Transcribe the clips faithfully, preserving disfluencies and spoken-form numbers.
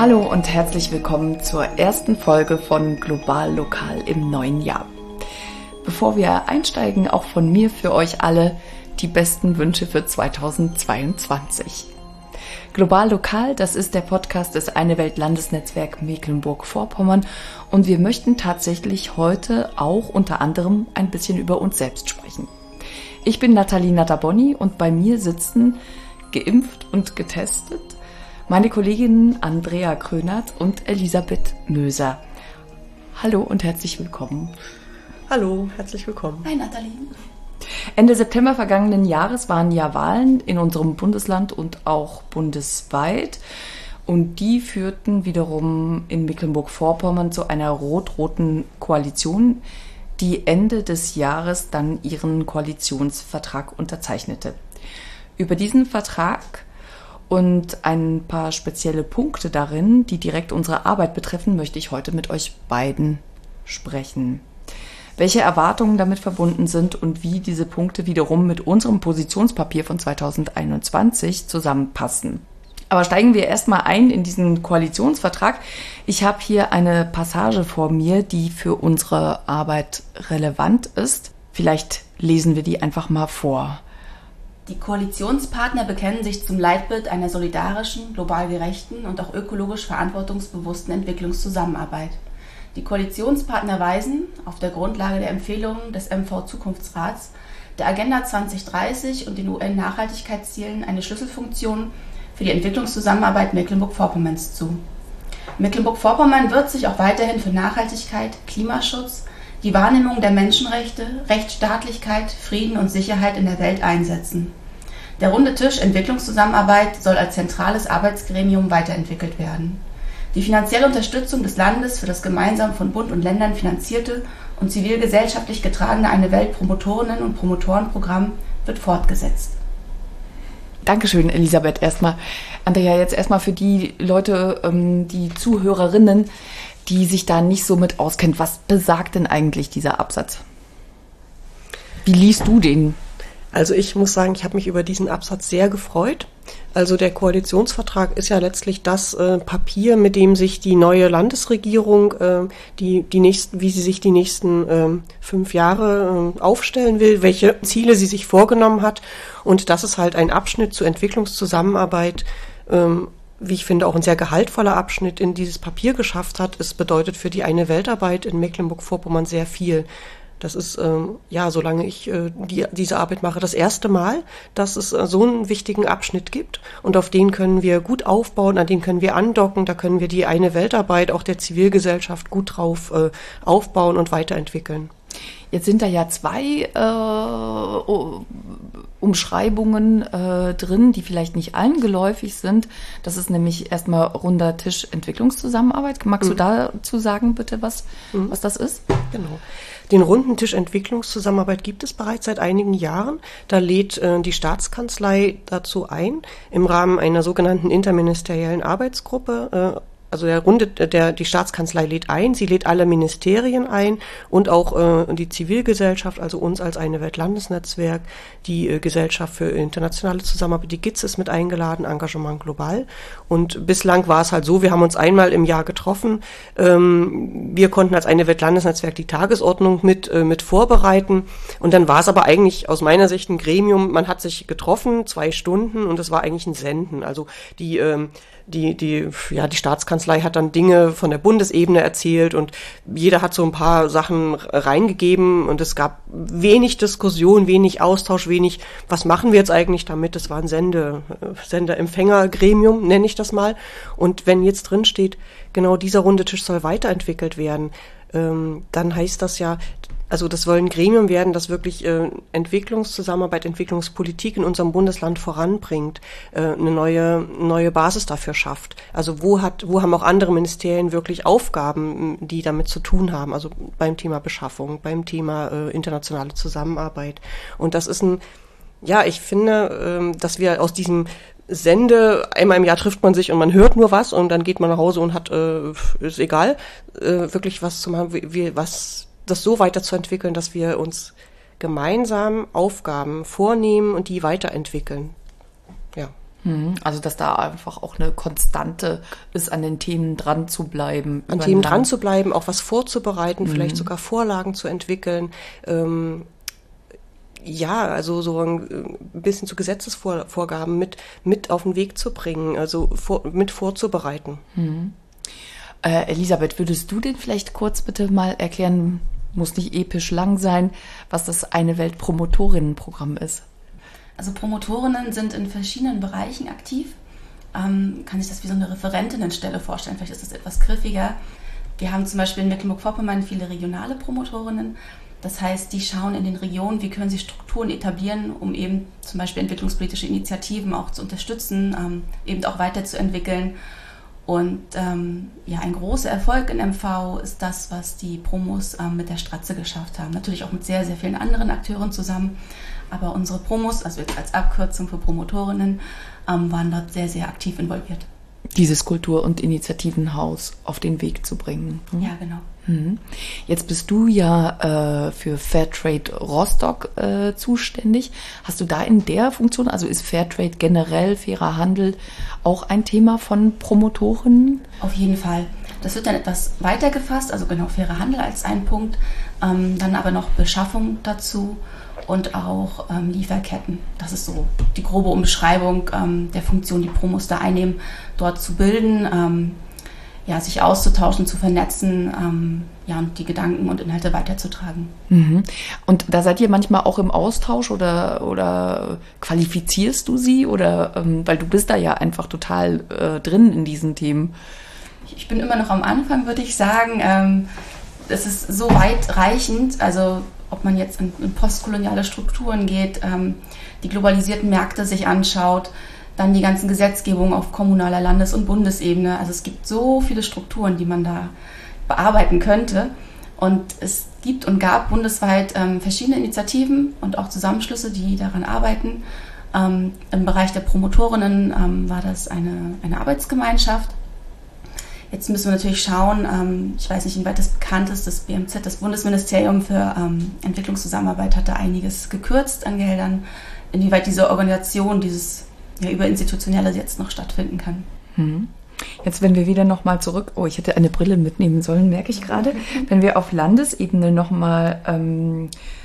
Hallo und herzlich willkommen zur ersten Folge von Global Lokal im neuen Jahr. Bevor wir einsteigen, auch von mir für euch alle die besten Wünsche für zweitausendzweiundzwanzig. Global Lokal, das ist der Podcast des Eine Welt Landesnetzwerk Mecklenburg-Vorpommern und wir möchten tatsächlich heute auch unter anderem ein bisschen über uns selbst sprechen. Ich bin Nathalie Nataboni und bei mir sitzen, geimpft und getestet, meine Kolleginnen Andrea Krönert und Elisabeth Möser. Hallo und herzlich willkommen. Hallo, herzlich willkommen. Hi Nathalie. Ende September vergangenen Jahres waren ja Wahlen in unserem Bundesland und auch bundesweit. Und die führten wiederum in Mecklenburg-Vorpommern zu einer rot-roten Koalition, die Ende des Jahres dann ihren Koalitionsvertrag unterzeichnete. Über diesen Vertrag und ein paar spezielle Punkte darin, die direkt unsere Arbeit betreffen, möchte ich heute mit euch beiden sprechen. Welche Erwartungen damit verbunden sind und wie diese Punkte wiederum mit unserem Positionspapier von zweitausendeinundzwanzig zusammenpassen. Aber steigen wir erstmal ein in diesen Koalitionsvertrag. Ich habe hier eine Passage vor mir, die für unsere Arbeit relevant ist. Vielleicht lesen wir die einfach mal vor. Die Koalitionspartner bekennen sich zum Leitbild einer solidarischen, global gerechten und auch ökologisch verantwortungsbewussten Entwicklungszusammenarbeit. Die Koalitionspartner weisen, auf der Grundlage der Empfehlungen des M V-Zukunftsrats, der Agenda zwanzig dreißig und den U N-Nachhaltigkeitszielen eine Schlüsselfunktion für die Entwicklungszusammenarbeit Mecklenburg-Vorpommerns zu. Mecklenburg-Vorpommern wird sich auch weiterhin für Nachhaltigkeit, Klimaschutz, die Wahrnehmung der Menschenrechte, Rechtsstaatlichkeit, Frieden und Sicherheit in der Welt einsetzen. Der runde Tisch Entwicklungszusammenarbeit soll als zentrales Arbeitsgremium weiterentwickelt werden. Die finanzielle Unterstützung des Landes für das gemeinsam von Bund und Ländern finanzierte und zivilgesellschaftlich getragene Eine Welt Promotorinnen- und Promotorenprogramm wird fortgesetzt. Dankeschön, Elisabeth, erstmal. Andrea, jetzt erstmal für die Leute, die Zuhörerinnen, die sich da nicht so mit auskennt. Was besagt denn eigentlich dieser Absatz? Wie liest du den? Also ich muss sagen, ich habe mich über diesen Absatz sehr gefreut. Also der Koalitionsvertrag ist ja letztlich das äh, Papier, mit dem sich die neue Landesregierung, äh, die die nächsten, wie sie sich die nächsten äh, fünf Jahre äh, aufstellen will, welche Ziele sie sich vorgenommen hat. Und das ist halt ein Abschnitt zur Entwicklungszusammenarbeit, ähm, wie ich finde, auch ein sehr gehaltvoller Abschnitt in dieses Papier geschafft hat. Es bedeutet für die Eine Weltarbeit in Mecklenburg-Vorpommern sehr viel. Das ist, ähm, ja, solange ich äh, die, diese Arbeit mache, das erste Mal, dass es äh, so einen wichtigen Abschnitt gibt. Und auf den können wir gut aufbauen, an den können wir andocken, da können wir die Eine Weltarbeit auch der Zivilgesellschaft gut drauf äh, aufbauen und weiterentwickeln. Jetzt sind da ja zwei äh, Umschreibungen äh, drin, die vielleicht nicht allen geläufig sind. Das ist nämlich erstmal runder Tisch Entwicklungszusammenarbeit. Magst mhm. du dazu sagen, bitte, was, mhm. was das ist? Genau. Den runden Tisch Entwicklungszusammenarbeit gibt es bereits seit einigen Jahren. Da lädt äh, die Staatskanzlei dazu ein, im Rahmen einer sogenannten interministeriellen Arbeitsgruppe. Äh, Also der Runde, der, die Staatskanzlei lädt ein, sie lädt alle Ministerien ein und auch äh, die Zivilgesellschaft, also uns als Eine Welt Landesnetzwerk, die äh, Gesellschaft für internationale Zusammenarbeit, die G I Z ist mit eingeladen, Engagement Global. Und bislang war es halt so, wir haben uns einmal im Jahr getroffen. Ähm, wir konnten als Eine Welt Landesnetzwerk die Tagesordnung mit, äh, mit vorbereiten. Und dann war es aber eigentlich aus meiner Sicht ein Gremium. Man hat sich getroffen, zwei Stunden, und es war eigentlich ein Senden. Also die, ähm, die, die, ja, die Staatskanzlei hat dann Dinge von der Bundesebene erzählt und jeder hat so ein paar Sachen reingegeben und es gab wenig Diskussion, wenig Austausch, wenig, was machen wir jetzt eigentlich damit? Das war ein Sende, Sender-Empfänger-Gremium, nenne ich das mal. Und wenn jetzt drin steht, genau dieser runde Tisch soll weiterentwickelt werden, ähm, dann heißt das ja, also das soll ein Gremium werden, das wirklich äh, Entwicklungszusammenarbeit, Entwicklungspolitik in unserem Bundesland voranbringt, äh, eine neue neue Basis dafür schafft. Also wo hat wo haben auch andere Ministerien wirklich Aufgaben, die damit zu tun haben? Also beim Thema Beschaffung, beim Thema äh, internationale Zusammenarbeit. Und das ist ein, ja, ich finde, äh, dass wir aus diesem Sende, einmal im Jahr trifft man sich und man hört nur was und dann geht man nach Hause und hat, äh, ist egal, äh, wirklich was zu machen, wie, wie was das so weiterzuentwickeln, dass wir uns gemeinsam Aufgaben vornehmen und die weiterentwickeln. Ja. Also dass da einfach auch eine Konstante ist, an den Themen dran zu bleiben. An Themen dran zu bleiben, auch was vorzubereiten, mhm. vielleicht sogar Vorlagen zu entwickeln. Ähm, ja, also so ein bisschen zu Gesetzesvorgaben mit, mit auf den Weg zu bringen, also vor, mit vorzubereiten. Mhm. Äh, Elisabeth, würdest du denn vielleicht kurz bitte mal erklären, muss nicht episch lang sein, was das Eine Welt Promotorinnenprogramm ist? Also Promotorinnen sind in verschiedenen Bereichen aktiv. Ähm, kann sich das wie so eine Referentinnenstelle vorstellen, vielleicht ist das etwas griffiger. Wir haben zum Beispiel in Mecklenburg-Vorpommern viele regionale Promotorinnen. Das heißt, die schauen in den Regionen, wie können sie Strukturen etablieren, um eben zum Beispiel entwicklungspolitische Initiativen auch zu unterstützen, ähm, eben auch weiterzuentwickeln. Und ähm, ja, ein großer Erfolg in M V ist das, was die Promos ähm, mit der Stratze geschafft haben. Natürlich auch mit sehr, sehr vielen anderen Akteuren zusammen. Aber unsere Promos, also jetzt als Abkürzung für Promotorinnen, ähm, waren dort sehr, sehr aktiv involviert. Dieses Kultur- und Initiativenhaus auf den Weg zu bringen. Mhm. Ja, genau. Mhm. Jetzt bist du ja äh, für Fairtrade Rostock äh, zuständig. Hast du da in der Funktion, also ist Fairtrade generell, fairer Handel, auch ein Thema von Promotorinnen? Auf jeden Fall. Das wird dann etwas weiter gefasst, also genau fairer Handel als ein Punkt, ähm, dann aber noch Beschaffung dazu. Und auch ähm, Lieferketten. Das ist so die grobe Umschreibung ähm, der Funktion, die Promos da einnehmen, dort zu bilden, ähm, ja, sich auszutauschen, zu vernetzen, ähm, ja, und die Gedanken und Inhalte weiterzutragen. Mhm. Und da seid ihr manchmal auch im Austausch oder, oder qualifizierst du sie? Oder ähm, weil du bist da ja einfach total äh, drin in diesen Themen. Ich bin immer noch am Anfang, würde ich sagen. Ähm, es ist so weitreichend, also ob man jetzt in, in postkoloniale Strukturen geht, ähm, die globalisierten Märkte sich anschaut, dann die ganzen Gesetzgebungen auf kommunaler Landes- und Bundesebene. Also es gibt so viele Strukturen, die man da bearbeiten könnte. Und es gibt und gab bundesweit ähm, verschiedene Initiativen und auch Zusammenschlüsse, die daran arbeiten. Ähm, im Bereich der Promotorinnen ähm, war das eine, eine Arbeitsgemeinschaft. Jetzt müssen wir natürlich schauen, ähm, ich weiß nicht, inwieweit das bekannt ist, das B M Z, das Bundesministerium für ähm, Entwicklungszusammenarbeit, hat da einiges gekürzt an Geldern, inwieweit diese Organisation, dieses ja, Überinstitutionelle jetzt noch stattfinden kann. Hm. Jetzt, wenn wir wieder nochmal zurück, oh, ich hätte eine Brille mitnehmen sollen, merke ich gerade, wenn wir auf Landesebene nochmal ähm,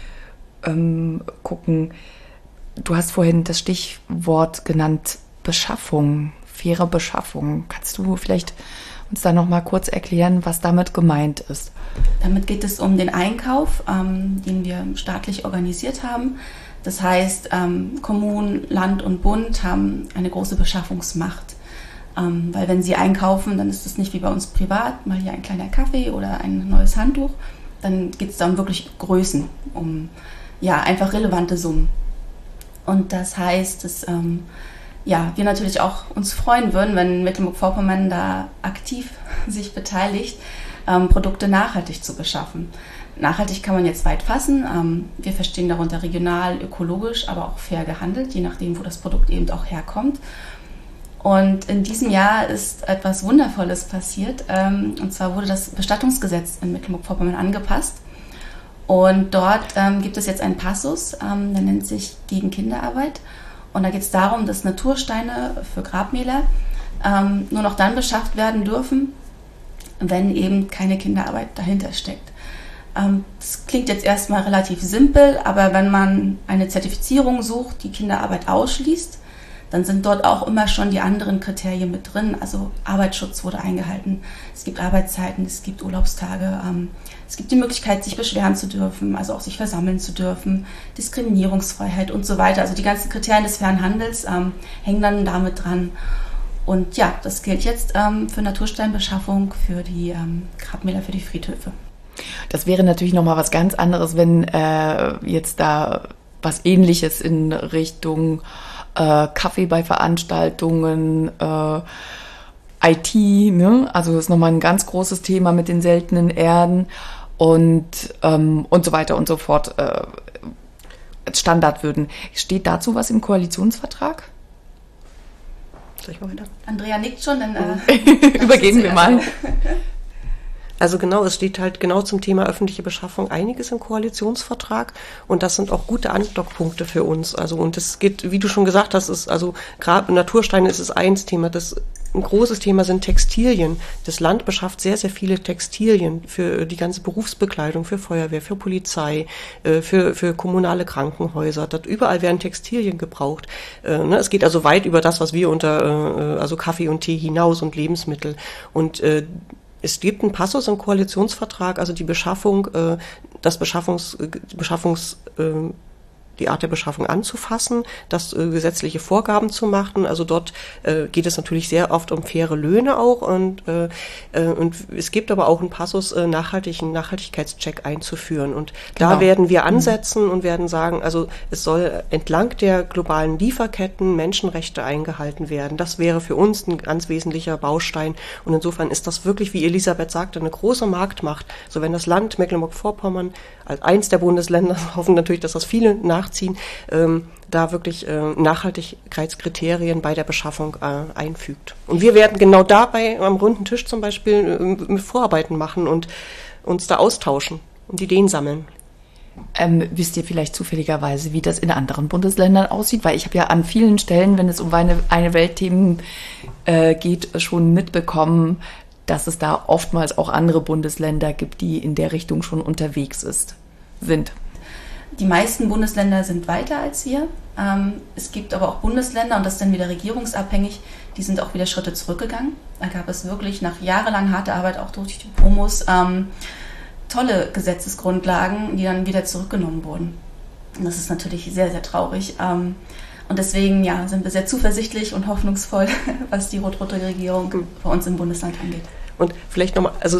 ähm, gucken, du hast vorhin das Stichwort genannt, Beschaffung, faire Beschaffung. Kannst du vielleicht uns da noch mal kurz erklären, was damit gemeint ist? Damit geht es um den Einkauf, ähm, den wir staatlich organisiert haben. Das heißt, ähm, Kommunen, Land und Bund haben eine große Beschaffungsmacht. Ähm, weil wenn sie einkaufen, dann ist es nicht wie bei uns privat, mal hier ein kleiner Kaffee oder ein neues Handtuch. Dann geht es da um wirklich Größen, um ja, einfach relevante Summen. Und das heißt, dass ähm, ja, wir natürlich auch uns freuen würden, wenn Mecklenburg-Vorpommern da aktiv sich beteiligt, ähm, Produkte nachhaltig zu beschaffen. Nachhaltig kann man jetzt weit fassen. Ähm, wir verstehen darunter regional, ökologisch, aber auch fair gehandelt, je nachdem, wo das Produkt eben auch herkommt. Und in diesem Jahr ist etwas Wundervolles passiert. Ähm, und zwar wurde das Bestattungsgesetz in Mecklenburg-Vorpommern angepasst. Und dort ähm, gibt es jetzt einen Passus, ähm, der nennt sich gegen Kinderarbeit. Und da geht es darum, dass Natursteine für Grabmäler ähm, nur noch dann beschafft werden dürfen, wenn eben keine Kinderarbeit dahinter steckt. Ähm, das klingt jetzt erstmal relativ simpel, aber wenn man eine Zertifizierung sucht, die Kinderarbeit ausschließt, dann sind dort auch immer schon die anderen Kriterien mit drin. Also Arbeitsschutz wurde eingehalten, es gibt Arbeitszeiten, es gibt Urlaubstage, ähm, es gibt die Möglichkeit, sich beschweren zu dürfen, also auch sich versammeln zu dürfen, Diskriminierungsfreiheit und so weiter. Also die ganzen Kriterien des fairen Handels ähm, hängen dann damit dran. Und ja, das gilt jetzt ähm, für Natursteinbeschaffung, für die ähm, Grabmäler, für die Friedhöfe. Das wäre natürlich nochmal was ganz anderes, wenn äh, jetzt da was Ähnliches in Richtung äh, Kaffee bei Veranstaltungen, äh, I T, ne? Also das ist nochmal ein ganz großes Thema mit den seltenen Erden und, ähm, und so weiter und so fort äh, Standard würden. Steht dazu was im Koalitionsvertrag? Soll ich mal weiter? Andrea nickt schon, dann äh, übergeben wir mal. Also genau, es steht halt genau zum Thema öffentliche Beschaffung einiges im Koalitionsvertrag und das sind auch gute Andockpunkte für uns. Also und es geht, wie du schon gesagt hast, ist also gerade Natursteine ist es eins Thema, das ein großes Thema sind Textilien. Das Land beschafft sehr, sehr viele Textilien für die ganze Berufsbekleidung, für Feuerwehr, für Polizei, für, für kommunale Krankenhäuser. Dort überall werden Textilien gebraucht. Es geht also weit über das, was wir unter, also Kaffee und Tee hinaus und Lebensmittel. Und es gibt einen Passus im Koalitionsvertrag, also die Beschaffung, äh, das Beschaffungs, Beschaffungs, äh, die Art der Beschaffung anzufassen, das äh, gesetzliche Vorgaben zu machen. Also dort äh, geht es natürlich sehr oft um faire Löhne auch und äh, äh, und es gibt aber auch einen Passus, äh, nachhaltigen Nachhaltigkeitscheck einzuführen. Und genau. Da werden wir ansetzen mhm. und werden sagen, also es soll entlang der globalen Lieferketten Menschenrechte eingehalten werden. Das wäre für uns ein ganz wesentlicher Baustein. Und insofern ist das wirklich, wie Elisabeth sagte, eine große Marktmacht. So wenn das Land Mecklenburg-Vorpommern als eins der Bundesländer, hoffen natürlich, dass das viele nachziehen, ähm, da wirklich äh, Nachhaltigkeitskriterien bei der Beschaffung äh, einfügt. Und wir werden genau dabei am runden Tisch zum Beispiel äh, Vorarbeiten machen und uns da austauschen und Ideen sammeln. Ähm, wisst ihr vielleicht zufälligerweise, wie das in anderen Bundesländern aussieht? Weil ich habe ja an vielen Stellen, wenn es um eine, eine Weltthemen äh, geht, schon mitbekommen, dass es da oftmals auch andere Bundesländer gibt, die in der Richtung schon unterwegs ist, sind. Die meisten Bundesländer sind weiter als wir. Ähm, es gibt aber auch Bundesländer, und das ist dann wieder regierungsabhängig, die sind auch wieder Schritte zurückgegangen. Da gab es wirklich nach jahrelang harter Arbeit, auch durch die Promos, ähm, tolle Gesetzesgrundlagen, die dann wieder zurückgenommen wurden. Und das ist natürlich sehr, sehr traurig. Ähm, und deswegen ja, sind wir sehr zuversichtlich und hoffnungsvoll, was die rot-rote Regierung bei uns im Bundesland angeht. Und vielleicht nochmal, also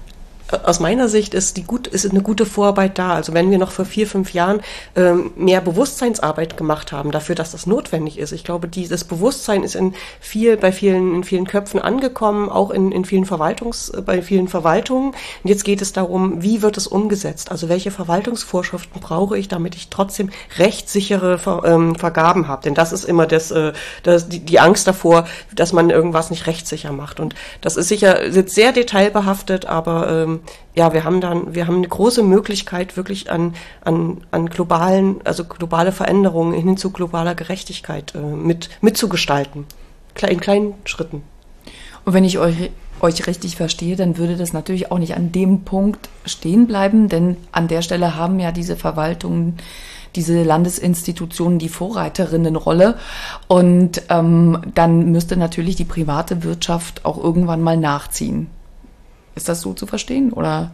aus meiner Sicht ist die gut, ist eine gute Vorarbeit da. Also wenn wir noch vor vier, fünf Jahren ähm, mehr Bewusstseinsarbeit gemacht haben dafür, dass das notwendig ist. Ich glaube, dieses Bewusstsein ist in viel, bei vielen, in vielen Köpfen angekommen, auch in, in vielen Verwaltungs, bei vielen Verwaltungen. Und jetzt geht es darum, wie wird es umgesetzt? Also welche Verwaltungsvorschriften brauche ich, damit ich trotzdem rechtssichere Ver, ähm, Vergaben habe? Denn das ist immer das, äh, das, die, die Angst davor, dass man irgendwas nicht rechtssicher macht. Und das ist sicher, ist sehr detailbehaftet, aber ähm, ja, wir haben dann, wir haben eine große Möglichkeit wirklich an, an, an globalen, also globale Veränderungen hin zu globaler Gerechtigkeit äh, mit, mitzugestalten. In kleinen Schritten. Und wenn ich euch, euch richtig verstehe, dann würde das natürlich auch nicht an dem Punkt stehen bleiben, denn an der Stelle haben ja diese Verwaltungen, diese Landesinstitutionen die Vorreiterinnenrolle und ähm, dann müsste natürlich die private Wirtschaft auch irgendwann mal nachziehen. Ist das so zu verstehen, oder?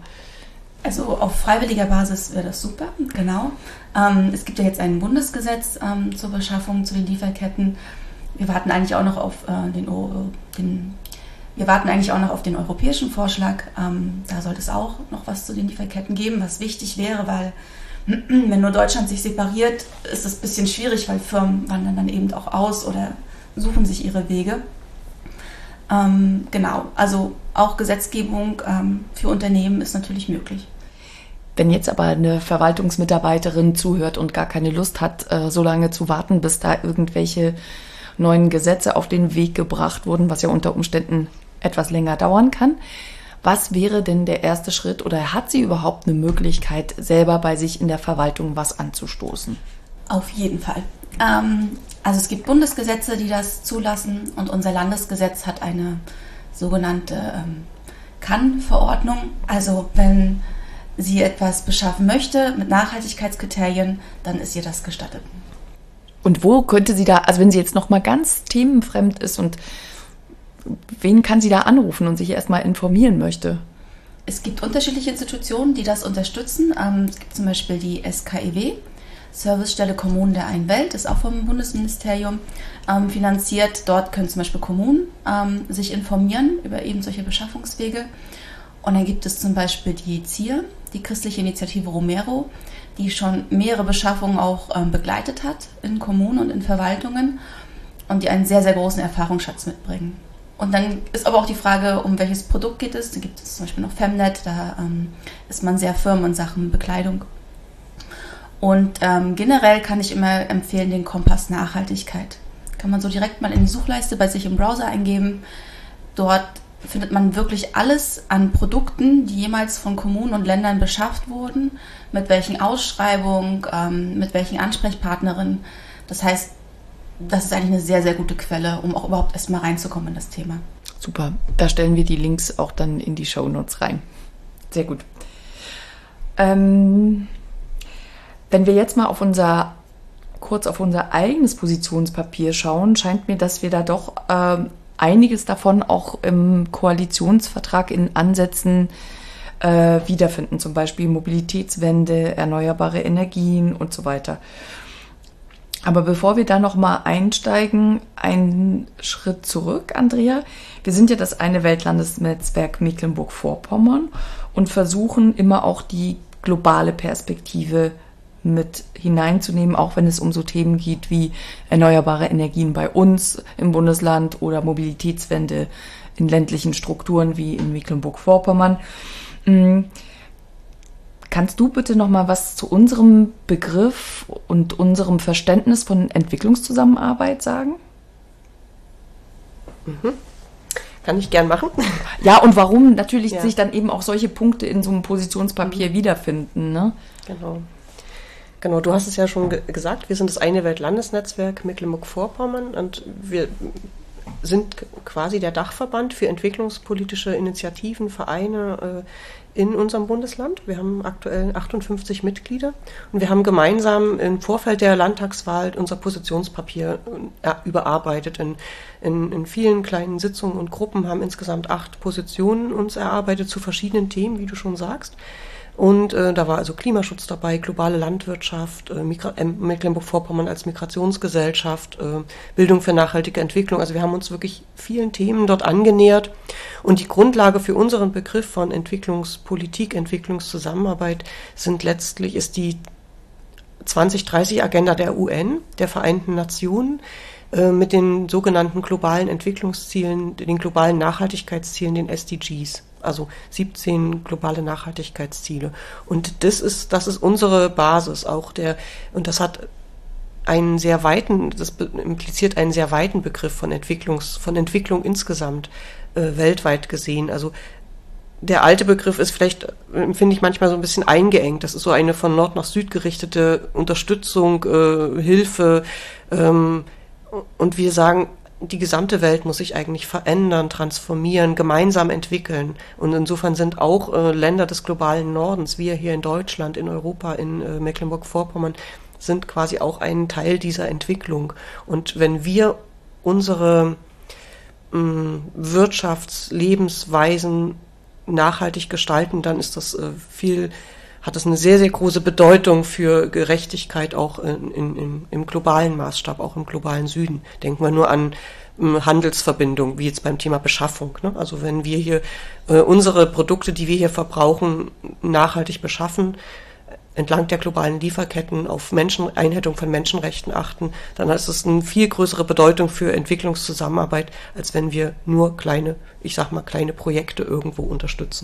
Also auf freiwilliger Basis wäre das super, genau. Ähm, es gibt ja jetzt ein Bundesgesetz ähm, zur Beschaffung, zu den Lieferketten. Wir warten eigentlich auch noch auf äh, den, den, wir warten eigentlich auch noch auf den europäischen Vorschlag. Ähm, da sollte es auch noch was zu den Lieferketten geben, was wichtig wäre, weil wenn nur Deutschland sich separiert, ist das ein bisschen schwierig, weil Firmen wandern dann eben auch aus oder suchen sich ihre Wege. Ähm, genau, also auch Gesetzgebung ähm, für Unternehmen ist natürlich möglich. Wenn jetzt aber eine Verwaltungsmitarbeiterin zuhört und gar keine Lust hat, äh, so lange zu warten, bis da irgendwelche neuen Gesetze auf den Weg gebracht wurden, was ja unter Umständen etwas länger dauern kann, was wäre denn der erste Schritt oder hat sie überhaupt eine Möglichkeit, selber bei sich in der Verwaltung was anzustoßen? Auf jeden Fall. Ähm, also es gibt Bundesgesetze, die das zulassen und unser Landesgesetz hat eine sogenannte ähm, Kann-Verordnung. Also wenn sie etwas beschaffen möchte mit Nachhaltigkeitskriterien, dann ist ihr das gestattet. Und wo könnte sie da, also wenn sie jetzt noch mal ganz themenfremd ist und wen kann sie da anrufen und sich erstmal informieren möchte? Es gibt unterschiedliche Institutionen, die das unterstützen. Ähm, es gibt zum Beispiel die S K E W, Servicestelle Kommunen der einen Welt, ist auch vom Bundesministerium ähm, finanziert. Dort können zum Beispiel Kommunen ähm, sich informieren über eben solche Beschaffungswege. Und dann gibt es zum Beispiel die Z I R, die Christliche Initiative Romero, die schon mehrere Beschaffungen auch ähm, begleitet hat in Kommunen und in Verwaltungen und die einen sehr, sehr großen Erfahrungsschatz mitbringen. Und dann ist aber auch die Frage, um welches Produkt geht es. Da gibt es zum Beispiel noch Femnet, da ähm, ist man sehr firm in Sachen Bekleidung. Und ähm, generell kann ich immer empfehlen, den Kompass Nachhaltigkeit. Kann man so direkt mal in die Suchleiste bei sich im Browser eingeben. Dort findet man wirklich alles an Produkten, die jemals von Kommunen und Ländern beschafft wurden, mit welchen Ausschreibungen, ähm, mit welchen Ansprechpartnerinnen. Das heißt, das ist eigentlich eine sehr, sehr gute Quelle, um auch überhaupt erstmal reinzukommen in das Thema. Super, da stellen wir die Links auch dann in die Shownotes rein. Sehr gut. Ähm, wenn wir jetzt mal auf unser, kurz auf unser eigenes Positionspapier schauen, scheint mir, dass wir da doch ähm, einiges davon auch im Koalitionsvertrag in Ansätzen äh, wiederfinden, zum Beispiel Mobilitätswende, erneuerbare Energien und so weiter. Aber bevor wir da nochmal einsteigen, einen Schritt zurück, Andrea. Wir sind ja das eine Weltlandesnetzwerk Mecklenburg-Vorpommern und versuchen immer auch die globale Perspektive mit hineinzunehmen, auch wenn es um so Themen geht wie erneuerbare Energien bei uns im Bundesland oder Mobilitätswende in ländlichen Strukturen wie in Mecklenburg-Vorpommern. Kannst du bitte noch mal was zu unserem Begriff und unserem Verständnis von Entwicklungszusammenarbeit sagen? Mhm. Kann ich gern machen. Ja, und warum natürlich ja. sich dann eben auch solche Punkte in so einem Positionspapier mhm. wiederfinden, ne? Genau. Genau, du hast es ja schon ge- gesagt, wir sind das eine Weltlandesnetzwerk Mecklenburg-Vorpommern und wir sind quasi der Dachverband für entwicklungspolitische Initiativen, Vereine äh, in unserem Bundesland. Wir haben aktuell achtundfünfzig Mitglieder und wir haben gemeinsam im Vorfeld der Landtagswahl unser Positionspapier äh, überarbeitet. In, in, in vielen kleinen Sitzungen und Gruppen haben insgesamt acht Positionen uns erarbeitet zu verschiedenen Themen, wie du schon sagst. Und äh, da war also Klimaschutz dabei, globale Landwirtschaft, äh, Migra- äh, Mecklenburg-Vorpommern als Migrationsgesellschaft, äh, Bildung für nachhaltige Entwicklung. Also wir haben uns wirklich vielen Themen dort angenähert. Und die Grundlage für unseren Begriff von Entwicklungspolitik, Entwicklungszusammenarbeit sind letztlich, ist die zwanzig dreißig Agenda der U N, der Vereinten Nationen, äh, mit den sogenannten globalen Entwicklungszielen, den globalen Nachhaltigkeitszielen, den S D Gs. Also siebzehn globale Nachhaltigkeitsziele. Und das ist, das ist unsere Basis auch der, und das hat einen sehr weiten, das impliziert einen sehr weiten Begriff von Entwicklungs, von Entwicklung insgesamt, äh, weltweit gesehen. Also der alte Begriff ist vielleicht, finde ich manchmal so ein bisschen eingeengt. Das ist so eine von Nord nach Süd gerichtete Unterstützung, äh, Hilfe, ähm, und wir sagen, die gesamte Welt muss sich eigentlich verändern, transformieren, gemeinsam entwickeln. Und insofern sind auch äh, Länder des globalen Nordens, wir hier in Deutschland, in Europa, in äh, Mecklenburg-Vorpommern, sind quasi auch ein Teil dieser Entwicklung. Und wenn wir unsere mh, Wirtschaftslebensweisen nachhaltig gestalten, dann ist das äh, viel, hat das eine sehr, sehr große Bedeutung für Gerechtigkeit auch in, in, in, im globalen Maßstab, auch im globalen Süden. Denken wir nur an ähm, Handelsverbindungen, wie jetzt beim Thema Beschaffung. Ne? Also wenn wir hier äh, unsere Produkte, die wir hier verbrauchen, nachhaltig beschaffen, entlang der globalen Lieferketten auf Menschen, Einhaltung von Menschenrechten achten, dann ist es eine viel größere Bedeutung für Entwicklungszusammenarbeit, als wenn wir nur kleine, ich sag mal, kleine Projekte irgendwo unterstützen.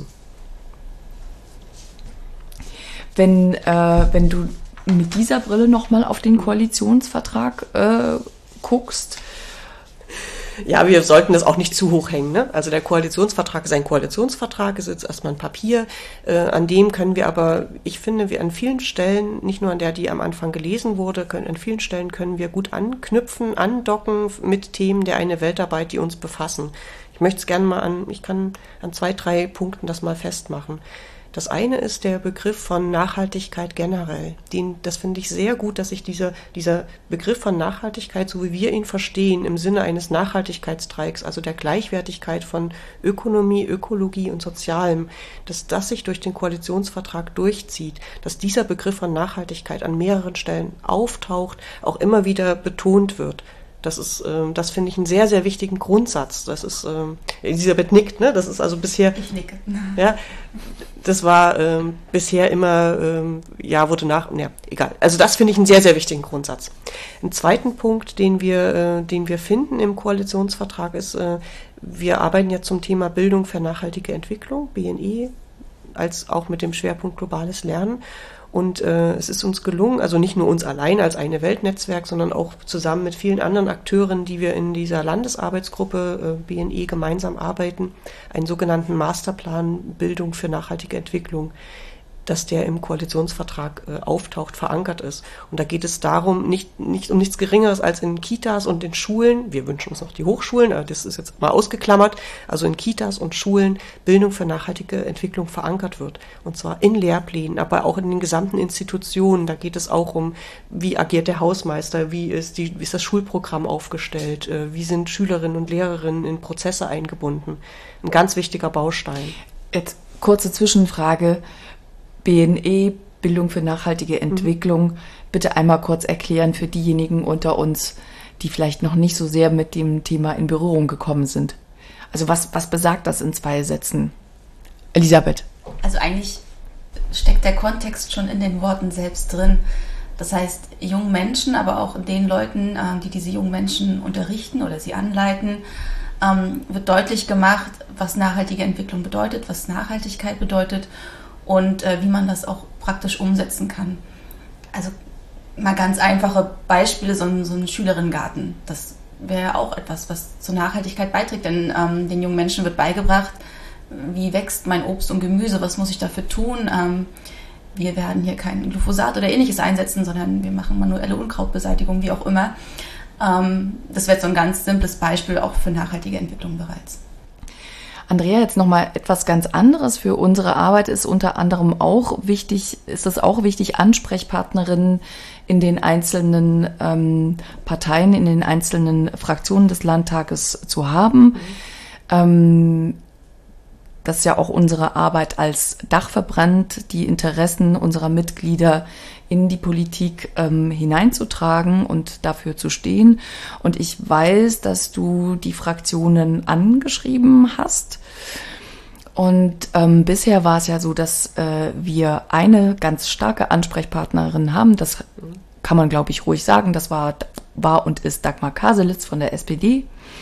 Wenn, äh, wenn du mit dieser Brille nochmal auf den Koalitionsvertrag äh, guckst. Ja, wir sollten das auch nicht zu hoch hängen. Ne? Also der Koalitionsvertrag ist ein Koalitionsvertrag, ist jetzt erstmal ein Papier. Äh, an dem können wir aber, ich finde, wir an vielen Stellen, nicht nur an der, die am Anfang gelesen wurde, können, an vielen Stellen können wir gut anknüpfen, andocken mit Themen der eine Weltarbeit, die uns befassen. Ich möchte es gerne mal an, ich kann an zwei, drei Punkten das mal festmachen. Das eine ist der Begriff von Nachhaltigkeit generell. Den, das finde ich sehr gut, dass sich dieser, dieser Begriff von Nachhaltigkeit, so wie wir ihn verstehen, im Sinne eines Nachhaltigkeitsdreiecks, also der Gleichwertigkeit von Ökonomie, Ökologie und Sozialem, dass das sich durch den Koalitionsvertrag durchzieht, dass dieser Begriff von Nachhaltigkeit an mehreren Stellen auftaucht, auch immer wieder betont wird. Das ist, ähm, das finde ich einen sehr, sehr wichtigen Grundsatz. Das ist, ähm, Elisabeth nickt, ne? Das ist also bisher. Ich nicke. Ja, das war ähm, bisher immer, ähm, ja, wurde nach, ja, egal. Also das finde ich einen sehr, sehr wichtigen Grundsatz. Ein zweiten Punkt, den wir, äh, den wir finden im Koalitionsvertrag ist, äh, wir arbeiten ja zum Thema Bildung für nachhaltige Entwicklung, B N E, als auch mit dem Schwerpunkt globales Lernen. Und äh, es ist uns gelungen, also nicht nur uns allein als eine Weltnetzwerk, sondern auch zusammen mit vielen anderen Akteuren, die wir in dieser Landesarbeitsgruppe äh, B N E gemeinsam arbeiten, einen sogenannten Masterplan Bildung für nachhaltige Entwicklung, dass der im Koalitionsvertrag äh, auftaucht, verankert ist. Und da geht es darum, nicht, nicht um nichts Geringeres als in Kitas und in Schulen, wir wünschen uns noch die Hochschulen, aber das ist jetzt mal ausgeklammert, also in Kitas und Schulen Bildung für nachhaltige Entwicklung verankert wird. Und zwar in Lehrplänen, aber auch in den gesamten Institutionen. Da geht es auch um, wie agiert der Hausmeister, wie ist, die, wie ist das Schulprogramm aufgestellt, äh, wie sind Schülerinnen und Lehrerinnen in Prozesse eingebunden. Ein ganz wichtiger Baustein. Jetzt kurze Zwischenfrage. B N E, Bildung für nachhaltige Entwicklung, mhm. bitte einmal kurz erklären für diejenigen unter uns, die vielleicht noch nicht so sehr mit dem Thema in Berührung gekommen sind. Also was, was besagt das in zwei Sätzen? Elisabeth. Also eigentlich steckt der Kontext schon in den Worten selbst drin. Das heißt, jungen Menschen, aber auch den Leuten, die diese jungen Menschen unterrichten oder sie anleiten, wird deutlich gemacht, was nachhaltige Entwicklung bedeutet, was Nachhaltigkeit bedeutet und äh, wie man das auch praktisch umsetzen kann. Also mal ganz einfache Beispiele, so ein, so ein Schülerinnengarten, das wäre auch etwas, was zur Nachhaltigkeit beiträgt, denn ähm, den jungen Menschen wird beigebracht, wie wächst mein Obst und Gemüse, was muss ich dafür tun. Ähm, wir werden hier kein Glyphosat oder ähnliches einsetzen, sondern wir machen manuelle Unkrautbeseitigung, wie auch immer. Ähm, das wäre so ein ganz simples Beispiel auch für nachhaltige Entwicklung bereits. Andrea, jetzt nochmal etwas ganz anderes. Für unsere Arbeit ist unter anderem auch wichtig, ist es auch wichtig, Ansprechpartnerinnen in den einzelnen ähm, Parteien, in den einzelnen Fraktionen des Landtages zu haben. Mhm. Ähm, das ist ja auch unsere Arbeit als Dachverband, die Interessen unserer Mitglieder in die Politik ähm, hineinzutragen und dafür zu stehen. Und ich weiß, dass du die Fraktionen angeschrieben hast. Und ähm, bisher war es ja so, dass äh, wir eine ganz starke Ansprechpartnerin haben. Das kann man, glaube ich, ruhig sagen. Das war, war und ist Dagmar Kaselitz von der S P D.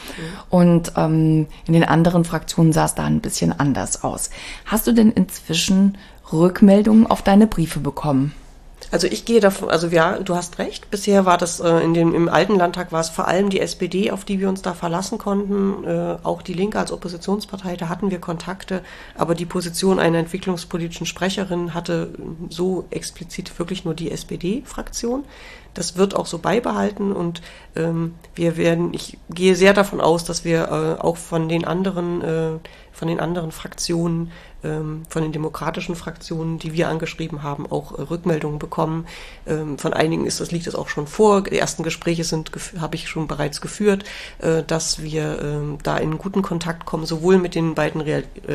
Und ähm, in den anderen Fraktionen sah es da ein bisschen anders aus. Hast du denn inzwischen Rückmeldungen auf deine Briefe bekommen? Also ich gehe davon, also ja, du hast recht. Bisher war das äh, in dem im alten Landtag war es vor allem die S P D, auf die wir uns da verlassen konnten. Äh, auch die Linke als Oppositionspartei, da hatten wir Kontakte. Aber die Position einer entwicklungspolitischen Sprecherin hatte so explizit wirklich nur die S P D-Fraktion. Das wird auch so beibehalten und ähm, wir werden, ich gehe sehr davon aus, dass wir äh, auch von den anderen, äh, von den anderen Fraktionen, ähm, von den demokratischen Fraktionen, die wir angeschrieben haben, auch äh, Rückmeldungen bekommen. Ähm, von einigen ist das liegt das auch schon vor. Die ersten Gespräche sind habe ich schon bereits geführt, äh, dass wir äh, da in guten Kontakt kommen, sowohl mit den beiden Re- äh,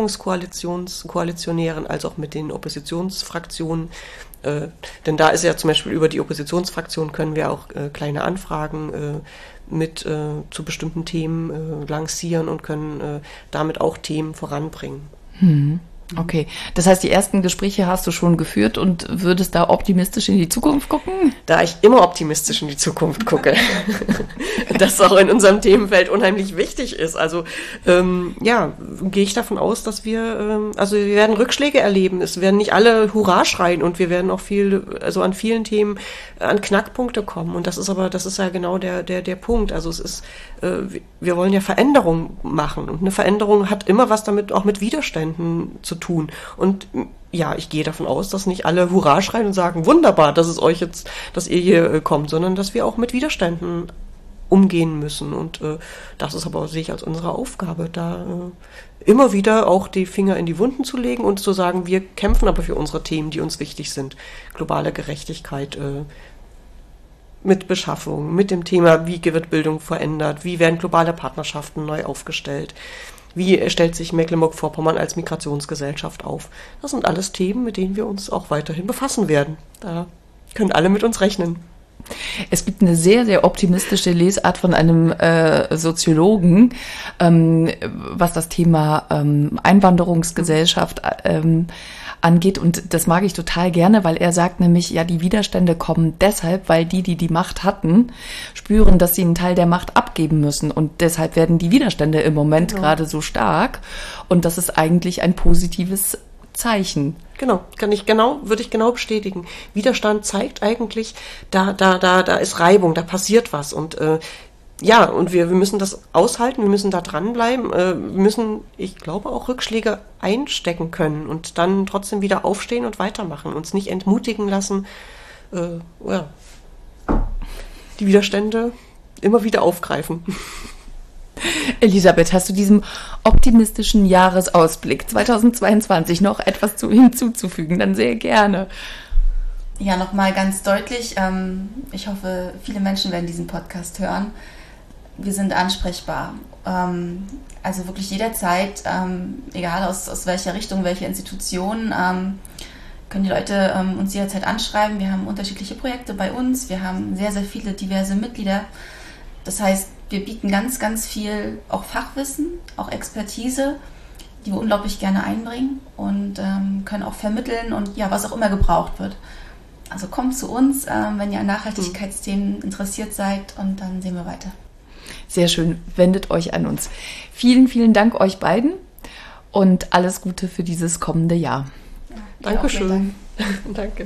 Regierungskoalitionären als auch mit den Oppositionsfraktionen. Äh, denn da ist ja zum Beispiel über die Oppositionsfraktion können wir auch äh, kleine Anfragen äh, mit äh, zu bestimmten Themen äh, lancieren und können äh, damit auch Themen voranbringen. Hm. Okay, das heißt, die ersten Gespräche hast du schon geführt und würdest da optimistisch in die Zukunft gucken? Da ich immer optimistisch in die Zukunft gucke, das auch in unserem Themenfeld unheimlich wichtig ist. Also ähm, ja, gehe ich davon aus, dass wir, ähm, also wir werden Rückschläge erleben. Es werden nicht alle Hurra schreien und wir werden auch viel, also an vielen Themen an Knackpunkte kommen. Und das ist aber, das ist ja genau der der der Punkt. Also es ist, äh, wir wollen ja Veränderung machen und eine Veränderung hat immer was damit auch mit Widerständen zu tun. Und ja, ich gehe davon aus, dass nicht alle Hurra schreien und sagen, wunderbar, dass es euch jetzt, dass ihr hier äh, kommt, sondern dass wir auch mit Widerständen umgehen müssen. Und äh, das ist aber, sehe ich als unsere Aufgabe, da äh, immer wieder auch die Finger in die Wunden zu legen und zu sagen, wir kämpfen aber für unsere Themen, die uns wichtig sind. Globale Gerechtigkeit, äh, mit Beschaffung, mit dem Thema, wie wird Bildung verändert, wie werden globale Partnerschaften neu aufgestellt. Wie stellt sich Mecklenburg-Vorpommern als Migrationsgesellschaft auf? Das sind alles Themen, mit denen wir uns auch weiterhin befassen werden. Da können alle mit uns rechnen. Es gibt eine sehr, sehr optimistische Lesart von einem äh, Soziologen, ähm, was das Thema ähm, Einwanderungsgesellschaft ähm, angeht. Und das mag ich total gerne, weil er sagt nämlich, ja, die Widerstände kommen deshalb, weil die, die die Macht hatten, spüren, dass sie einen Teil der Macht abgeben müssen. Und deshalb werden die Widerstände im Moment ja. gerade so stark. Und das ist eigentlich ein positives Zeichen. Genau, kann ich genau, würde ich genau bestätigen. Widerstand zeigt eigentlich, da, da, da, da ist Reibung, da passiert was und äh, ja, und wir, wir müssen das aushalten, wir müssen da dranbleiben, äh, wir müssen, ich glaube, auch Rückschläge einstecken können und dann trotzdem wieder aufstehen und weitermachen, uns nicht entmutigen lassen, äh, ja, die Widerstände immer wieder aufgreifen. Elisabeth, hast du diesem optimistischen Jahresausblick zweitausendzweiundzwanzig noch etwas zu, hinzuzufügen? Dann sehr gerne. Ja, nochmal ganz deutlich, ähm, ich hoffe, viele Menschen werden diesen Podcast hören. Wir sind ansprechbar. Ähm, also wirklich jederzeit, ähm, egal aus, aus welcher Richtung, welche Institution, ähm, können die Leute ähm, uns jederzeit anschreiben. Wir haben unterschiedliche Projekte bei uns. Wir haben sehr, sehr viele diverse Mitglieder. Das heißt, wir bieten ganz, ganz viel auch Fachwissen, auch Expertise, die wir unglaublich gerne einbringen und ähm, können auch vermitteln und ja, was auch immer gebraucht wird. Also kommt zu uns, ähm, wenn ihr an Nachhaltigkeitsthemen interessiert seid und dann sehen wir weiter. Sehr schön, wendet euch an uns. Vielen, vielen Dank euch beiden und alles Gute für dieses kommende Jahr. Ja, Dankeschön. Danke.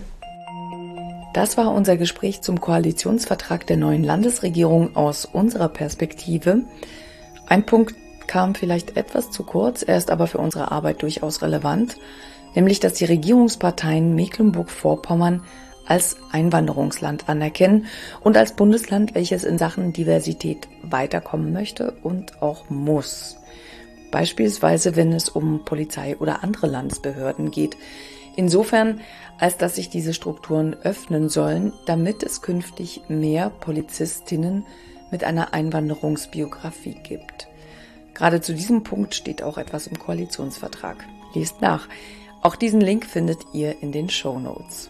Das war unser Gespräch zum Koalitionsvertrag der neuen Landesregierung aus unserer Perspektive. Ein Punkt kam vielleicht etwas zu kurz, er ist aber für unsere Arbeit durchaus relevant, nämlich dass die Regierungsparteien Mecklenburg-Vorpommern als Einwanderungsland anerkennen und als Bundesland, welches in Sachen Diversität weiterkommen möchte und auch muss. Beispielsweise, wenn es um Polizei oder andere Landesbehörden geht. Insofern, als dass sich diese Strukturen öffnen sollen, damit es künftig mehr Polizistinnen mit einer Einwanderungsbiografie gibt. Gerade zu diesem Punkt steht auch etwas im Koalitionsvertrag. Lest nach. Auch diesen Link findet ihr in den Shownotes.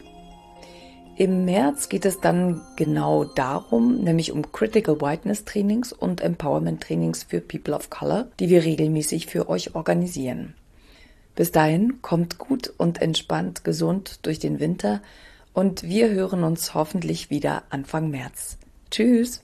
Im März geht es dann genau darum, nämlich um Critical Whiteness Trainings und Empowerment Trainings für People of Color, die wir regelmäßig für euch organisieren. Bis dahin kommt gut und entspannt gesund durch den Winter und wir hören uns hoffentlich wieder Anfang März. Tschüss!